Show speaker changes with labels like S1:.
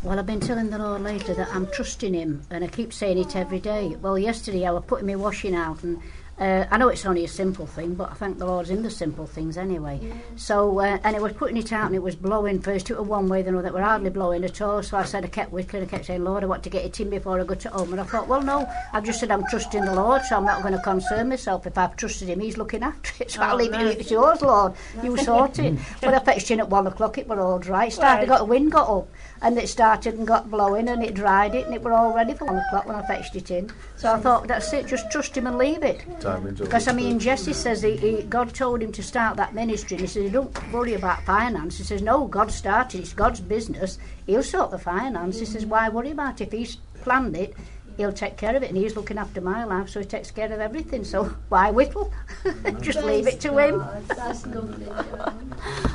S1: Well, I've been telling the Lord lately that I'm trusting him, and I keep saying it every day. Well, yesterday I was putting my washing out, and I know it's only a simple thing, but I thank the Lord's in the simple things anyway. Yeah. So, and I was putting it out, and it was blowing first it was one way, then it were hardly blowing at all. So I said, I kept whittling, I kept saying, Lord, I want to get it in before I go to home. And I thought, well, no, I've just said I'm trusting the Lord, so I'm not going to concern myself. If I've trusted him, he's looking after it. So I'll leave it, it's yours, Lord. You sort it. When I fetched in at 1 o'clock, it were all dry. It started, got the wind got up, and it started and got blowing, and it dried it, and it were all ready for 1 o'clock when I fetched it in. So I thought, that's it, just trust him and leave it. Because, I mean, Jesse says God told him to start that ministry, and he says, don't worry about finance. He says, no, God started, it's God's business, he'll sort the finance. He says, why worry about it? If he's planned it, he'll take care of it, and he's looking after my life, so he takes care of everything, so why whittle? Just leave it to him.
S2: That's lovely.